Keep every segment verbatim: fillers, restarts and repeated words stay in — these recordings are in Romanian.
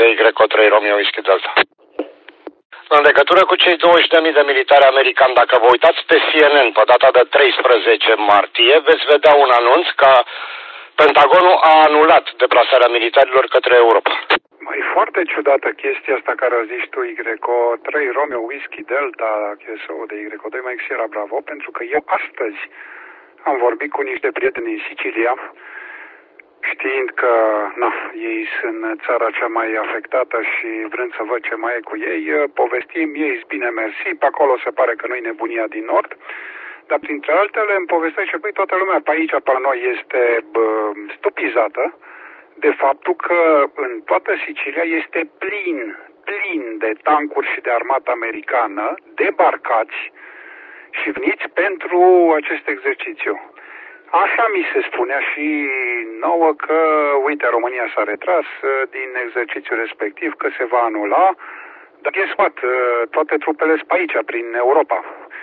Y O trei Romeo Whisky Delta. În legătură cu cei douăzeci de mii de militari americani, dacă vă uitați pe C N N pe data de treisprezece martie, veți vedea un anunț că Pentagonul a anulat deplasarea militarilor către Europa. E foarte ciudată chestia asta care o zici tu, Y O trei Romeo Whisky Delta, Q S O de Y O doi Mike Sierra Bravo, pentru că eu astăzi am vorbit cu niște prieteni în Sicilia, știind că na, ei sunt țara cea mai afectată și vrând să văd ce mai e cu ei, povestim ei bine mersi, pe acolo se pare că nu-i nebunia din nord, dar printre altele îmi povestește, păi toată lumea pe aici, pe noi, este bă, stupizată de faptul că în toată Sicilia este plin, plin de tancuri și de armată americană debarcați și veniți pentru acest exercițiu. Așa mi se spunea și nouă că, uite, România s-a retras din exercițiul respectiv, că se va anula, dar guess what? Toate trupele sunt pe aici, prin Europa.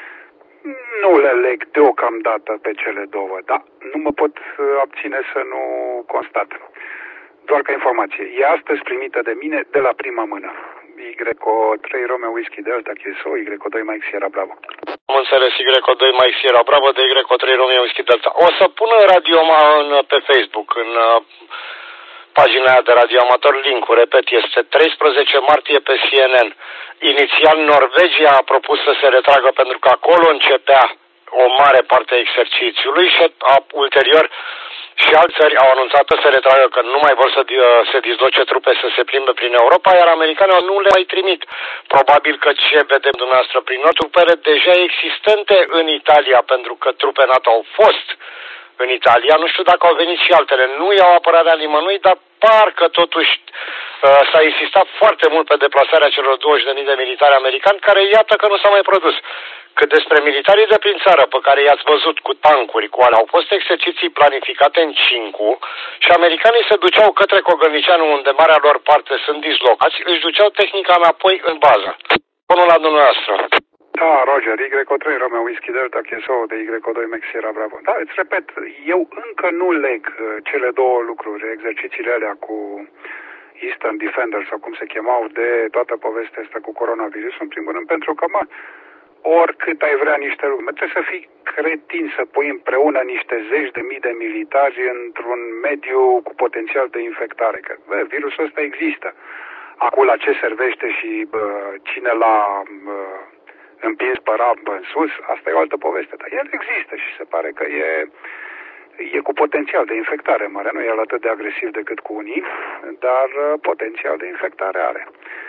Nu le leg deocamdată pe cele două, dar nu mă pot abține să nu constat. Doar ca informație. E astăzi primită de mine de la prima mână. Y O trei Romeo Whisky Delta Q S O, Y O doi Mike Sierra Bravo. Am înțeles, Y O doi Mike Sierra Bravo de Y O trei Romeo Whisky Delta. O să pun în Radio în, pe Facebook, în uh, pagina aia de Radio Amator, link-ul, repet, este treisprezece martie pe C N N. Inițial Norvegia a propus să se retragă pentru că acolo începea o mare parte a exercițiului și a, ulterior și alți țări au anunțat să se retragă, că nu mai vor să se disloce trupe să se plimbe prin Europa, iar americanii nu le mai trimit. Probabil că ce vedem dumneavoastră prin noi, trupele deja existente în Italia, pentru că trupe NATO au fost în Italia, nu știu dacă au venit și altele, nu iau apărarea nimănui, dar parcă totuși uh, s-a insistat foarte mult pe deplasarea celor douăzeci de mii de militari americani, care iată că nu s-a mai produs. Cât despre militarii de prin țară pe care i-ați văzut cu tancuri, cu alea, au fost exerciții planificate în Cincu și americanii se duceau către Cogălnicianu, unde marea lor parte sunt dislocați, își duceau tehnica înapoi în bază. Bunul la dumneavoastră. Da, Roger, Y O trei Romeo Whisky Delta Q S O de Y O doi Mike Sierra Bravo. Da, îți repet, eu încă nu leg cele două lucruri, exercițiile alea cu Eastern Defender sau cum se chemau, de toată povestea asta cu coronavirus, în primul rând, pentru că, mă, oricât ai vrea niște lucruri, trebuie să fii cretin să pui împreună niște zeci de mii de militari într-un mediu cu potențial de infectare, că bă, virusul ăsta există. Acum la ce servește și bă, cine l-a bă, împins pe rab în sus, asta e o altă poveste, dar el există și se pare că e, e cu potențial de infectare mare, nu e atât de agresiv decât cu unii, dar potențial de infectare are.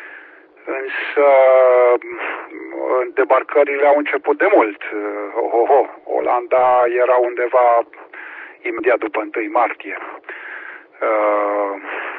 Însă debarcările au început de mult. Oh, oh, oh. Olanda era undeva imediat după întâi martie. Uh,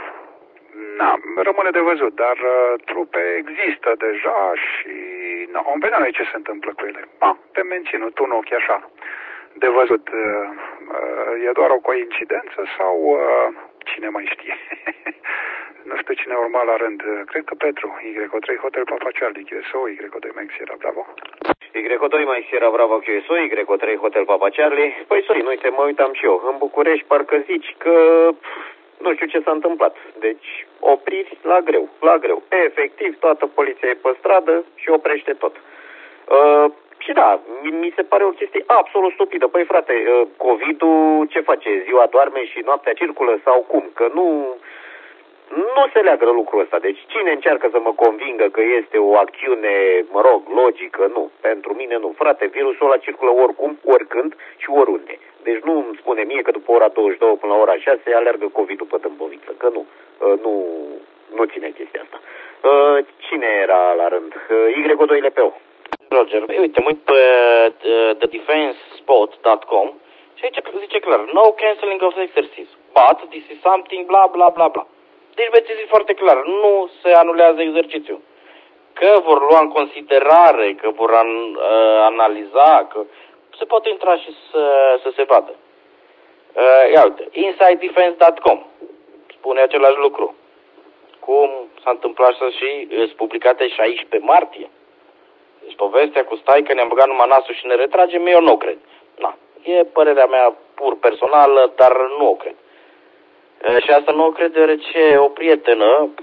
na, rămâne de văzut, dar uh, trupe există deja și na, om vedea noi ce se întâmplă cu ele. Ah, te menținut un ochi așa. De văzut, uh, uh, e doar o coincidență sau uh, cine mai știe? Nu știu cine urma la rând. Cred că Petru, Y O trei Hotel Papa Charlie Q S O, Y O doi Mike Sierra Bravo. Y O doi Mike Sierra Bravo Q S O, Y O trei Hotel Papa Charlie. Păi, Sorin, uite, mă uitam și eu. În București parcă zici că nu știu ce s-a întâmplat. Deci, opriri la greu, la greu. Efectiv, toată poliția e pe stradă și oprește tot. Uh, și da, mi, mi se pare o chestie absolut stupidă. Păi, frate, uh, COVID-ul ce face? Ziua doarme și noaptea circulă sau cum? Că nu... Nu se leagă lucrul ăsta. Deci cine încearcă să mă convingă că este o acțiune, mă rog, logică, nu. Pentru mine nu. Frate, virusul ăla circulă oricum, oricând și oriunde. Deci nu îmi spune mie că după ora douăzeci și două până la ora șase alergă COVID-ul pe tâmpoviță. Că nu. Nu, nu ține chestia asta. Cine era la rând? Y O doi L P O. Roger, uite, mă uit pe the defense spot dot com și aici zice clar, no cancelling of exercise, but this is something bla bla bla bla. Deci veți zi foarte clar, nu se anulează exercițiul. Că vor lua în considerare, că vor an, uh, analiza, că se poate intra și să, să se vadă. Uh, ia uite, inside defense dot com spune același lucru. Cum s-a întâmplat să și sunt publicate șaisprezece martie. Deci povestea cu stai că ne-am băgat numai nasul și ne retragem, eu nu cred. Na, e părerea mea pur personală, dar nu o cred. Și asta nu o cred deoarece o prietenă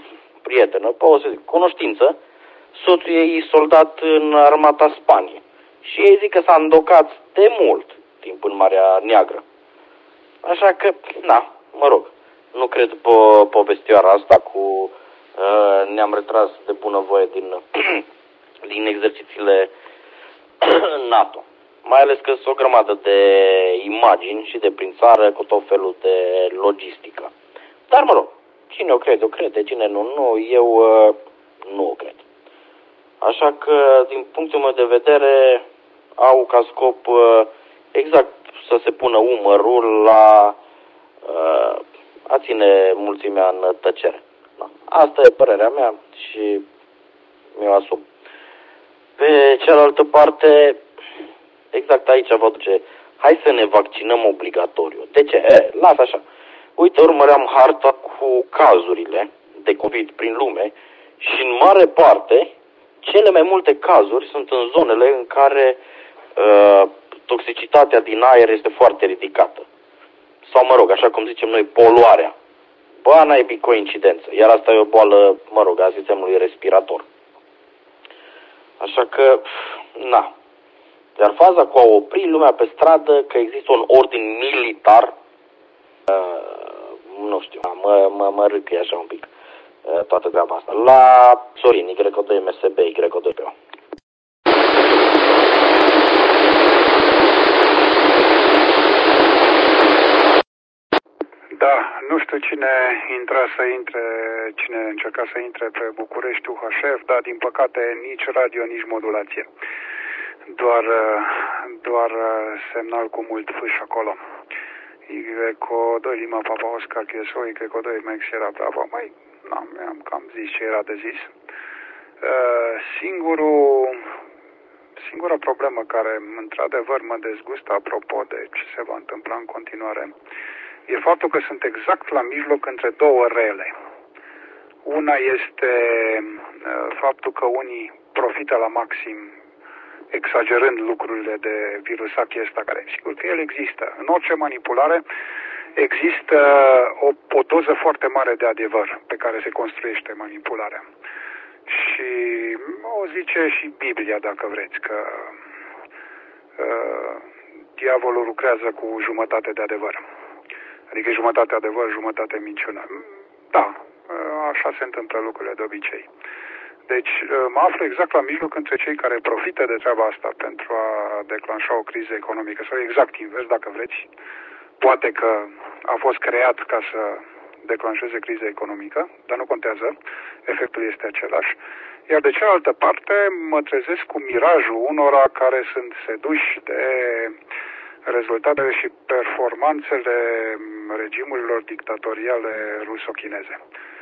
prietenă, pe o să zic, cunoștință, soțul ei soldat în armata Spaniei. Și ei zic că s-a îndocat de mult timp în Marea Neagră. Așa că, na, mă rog, nu cred pe povestioara asta cu uh, ne-am retras de bunăvoie din, din exercițiile NATO. Mai ales că sunt o grămadă de imagini și de prin țară cu tot felul de logistică. Dar, mă rog, cine o crede, o crede, cine nu, nu, eu uh, nu o cred. Așa că, din punctul meu de vedere, au ca scop uh, exact să se pună umărul la uh, a ține mulțimea în tăcere. Da. Asta e părerea mea și mi-o asum. Pe cealaltă parte, exact aici vă duce, hai să ne vaccinăm obligatoriu. De ce? E, lasă așa. Uite, urmăream harta cu cazurile de COVID prin lume și în mare parte, cele mai multe cazuri sunt în zonele în care uh, toxicitatea din aer este foarte ridicată. Sau, mă rog, așa cum zicem noi, poluarea. Bă, n-ai bi coincidență. Iar asta e o boală, mă rog, a sistemului respirator. Așa că, na. Iar faza cu a opri lumea pe stradă, că există un ordin militar, uh, nu știu, mă, mă, mă râcăie așa un pic uh, toată treaba asta. La Sorin, Y doi M S B, Y doi P O. Da, nu știu cine intra să intre, cine încerca să intre pe București U H F, dar din păcate nici radio, nici modulație. Doar, doar semnal cu mult fâș acolo. Y doi Lima Papa Oscar Q S O, Y doi Max Sierra Bravo. Mai, n-am, am cam zis ce era de zis. Singurul, singura problemă care într-adevăr mă dezgustă apropo de ce se va întâmpla în continuare e faptul că sunt exact la mijloc între două rele. Una este uh, faptul că unii profită la maxim exagerând lucrurile de virusache ăsta, care sigur că el există. În orice manipulare există o, o doză foarte mare de adevăr pe care se construiește manipularea. Și o zice și Biblia, dacă vreți, că uh, diavolul lucrează cu jumătate de adevăr. Adică jumătate adevăr, jumătate minciună. Da, așa se întâmplă lucrurile de obicei. Deci mă aflu exact la mijloc între cei care profită de treaba asta pentru a declanșa o criză economică, sau exact invers, dacă vreți. Poate că a fost creat ca să declanșeze criza economică, dar nu contează, efectul este același. Iar de cealaltă parte mă trezesc cu mirajul unora care sunt seduși de rezultatele și performanțele regimurilor dictatoriale ruso-chineze.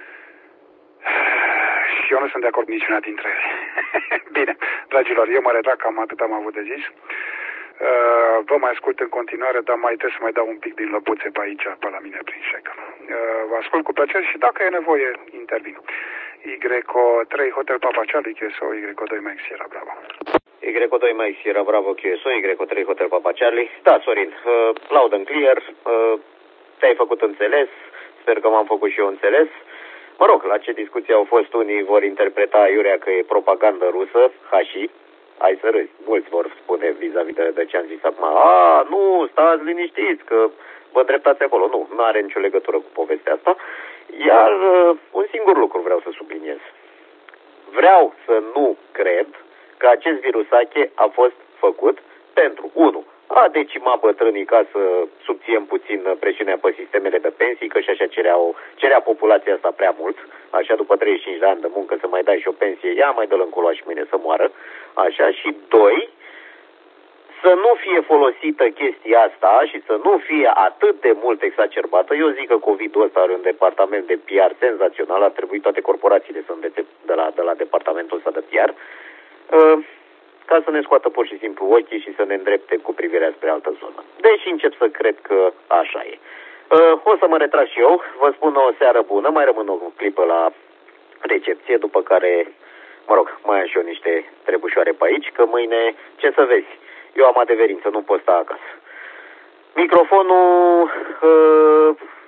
Și eu nu sunt de acord niciuna dintre ele. Bine, dragilor, eu mă retrag, cam atât am avut de zis. Vă mai ascult în continuare, dar mai trebuie să mai dau un pic din lăbuțe pe aici, pe la mine prin șec. Vă ascult cu plăcere și dacă e nevoie, intervin. Y trei Hotel Papa Charlie, Q S O, Y doi Max Sierra Bravo. Y doi Max Sierra Bravo Q S O, Y trei Hotel Papa Charlie. Da, Sorin, uh, loud and clear, uh, te-ai făcut înțeles, sper că m-am făcut și eu înțeles. Mă rog, la ce discuții au fost, unii vor interpreta iurea că e propagandă rusă, ha și, hai să râzi, mulți vor spune vis-a-vis de, de ce am zis acum, a, nu, stați liniștiți, că vă îndreptați acolo. Nu, nu are nicio legătură cu povestea asta. Iar uh, un singur lucru vreau să subliniez. Vreau să nu cred că acest virusache a fost făcut pentru, unu, a decima bătrânii ca să subțiem puțin presiunea pe sistemele de pensii, că și așa cereau, cerea populația asta prea mult, așa după treizeci și cinci de ani de muncă să mai dai și o pensie, ia mai dă-l încolo și mâine să moară, așa, și doi, să nu fie folosită chestia asta și să nu fie atât de mult exacerbată. Eu zic că COVID-ul ăsta are un departament de P R senzațional, ar trebui toate corporațiile să învețe de la, de la departamentul ăsta de P R, uh, ca să ne scoată pur și simplu ochii și să ne îndrepte cu privirea spre altă zonă. Deși încep să cred că așa e. Uh, o să mă retrag și eu, vă spun o seară bună, mai rămân o clipă la recepție, după care, mă rog, mai am și eu niște trebușoare pe aici, că mâine, ce să vezi, eu am adeverință, nu pot sta acasă. Microfonul uh,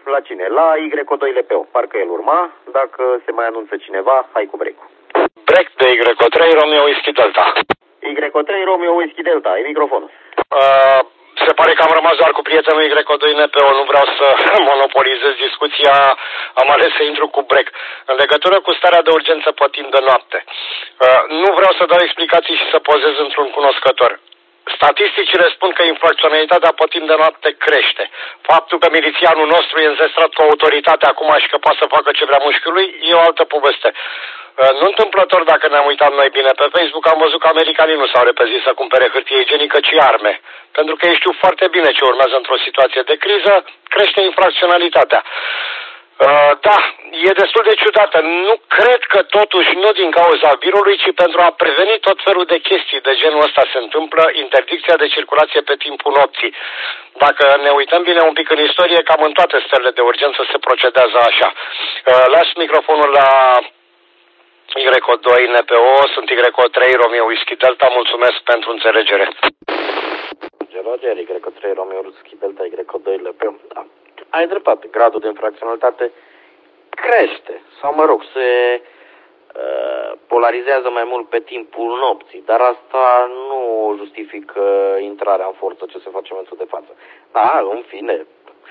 La cine? La Y doi L P O. Parcă el urma. Dacă se mai anunță cineva, hai cu break-ul. Break de Y trei Romeo Whisky Delta. Y trei Romeo Whisky Delta. E microfonul. Uh, se pare că am rămas doar cu prietenul Y doi N P O. Nu vreau să monopolizez discuția. Am ales să intru cu break. În legătură cu starea de urgență pe timp de noapte. Uh, nu vreau să dau explicații și să pozez într-un cunoscător. Statisticile spun că infracționalitatea pe timp de noapte crește. Faptul că milițianul nostru e înzestrat cu autoritatea acum și că poate să facă ce vrea mușchiul lui, e o altă poveste. Nu întâmplător, dacă ne-am uitat noi bine pe Facebook, am văzut că americanii nu s-au repezit să cumpere hârtie igienică, ci arme. Pentru că ei știu foarte bine ce urmează într-o situație de criză, crește infracționalitatea. Uh, da, e destul de ciudată. Nu cred că totuși nu din cauza virului, ci pentru a preveni tot felul de chestii de genul ăsta se întâmplă interdicția de circulație pe timpul nopții. Dacă ne uităm bine un pic în istorie, cam în toate stările de urgență se procedează așa. Uh, las microfonul la Y doi N P O, sunt Y trei Romeo Whisky Delta, mulțumesc pentru înțelegere. Roger, Y trei Romeo Whisky Delta, Y doi L P O. Da. Ai dreptate, gradul de infracționalitate crește, sau mă rog, se uh, polarizează mai mult pe timpul nopții, dar asta nu justifică intrarea în forță ce se face în momentul de față. Da, în fine,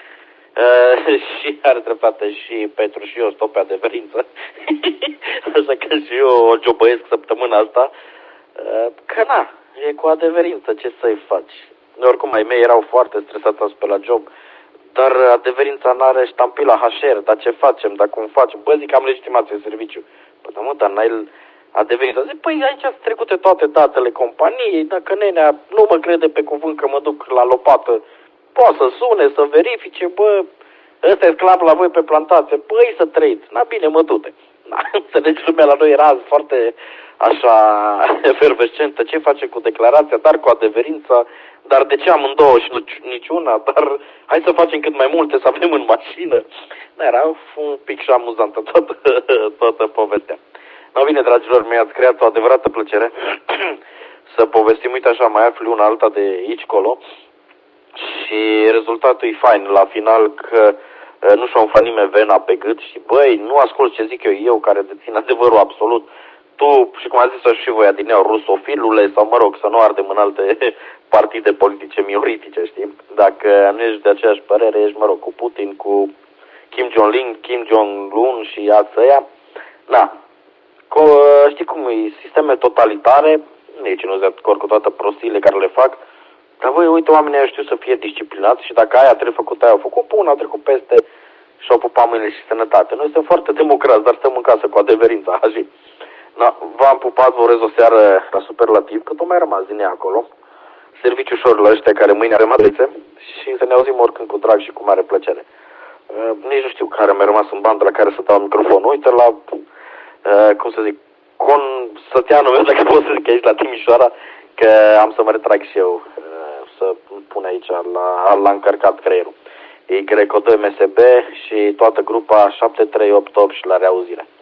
uh, și are dreptate și Petru și eu stau pe adeverință, așa că și eu o jobăiesc săptămâna asta, uh, că na, e cu adeverință, ce să-i faci. Oricum, ai mei erau foarte stresați pe la job, dar adeverința n-are ștampila H R, dar ce facem, dar cum facem? Bă, zic, am legitimație în serviciu. Păi, da, mă, dar n-ai adeverința. Zic, păi, aici sunt trecute toate datele companiei, dacă nenea nu mă crede pe cuvânt că mă duc la lopată, poate să sune, să verifice, bă, ăsta e sclav la voi pe plantație, băi, să trăiți. Na, bine, mă du-te. Na, înțelegi, lumea la noi era foarte așa efervescentă, ce face cu declarația, dar cu adeverința, dar de ce amândouă și nu niciuna, dar hai să facem cât mai multe, să avem în mașină. Da, era un pic și amuzantă toată, toată povestea. No, bine, dragilor, mi-ați creat o adevărată plăcere să povestim, uite așa, mai afli una alta de aici colo și rezultatul e fain la final că nu și-o umfla nimeni vena pe gât și băi, nu ascult ce zic eu, eu care dețin adevărul absolut. Tu, și cum a zis-o și voi adineau, rusofilule, sau mă rog, să nu ardem în alte partide politice minoritice, știi? Dacă nu ești de aceeași părere, ești, mă rog, cu Putin, cu Kim Jong-un, Kim Jong-un și alții ăia. Na, Co- știi cum e, sisteme totalitare, nici nu zic cu toate prostiile care le fac, dar voi, uite, oamenii ăia știu să fie disciplinați și dacă aia trebuie făcut, aia au făcut, până au trecut peste și au pupat mâinile și sănătate. Noi suntem foarte democrați, dar stăm în casă cu adeverința, așa. Na, v-am pupat, vă urez o seară la superlativ, că tot mai rămas din ea acolo. Serviciu ușor la ăștia care mâine are matrițe și să ne auzim oricând cu drag și cu mare plăcere. Uh, nici nu știu care mi-a rămas în bandă la care să dau microfonul. Uite la, uh, cum să zic, consăteanul meu, dacă pot să zic aici la Timișoara, că am să mă retrag și eu uh, să pun aici la, la încărcat creierul. Y doi M S B și toată grupa șapte trei opt opt și la reauzire.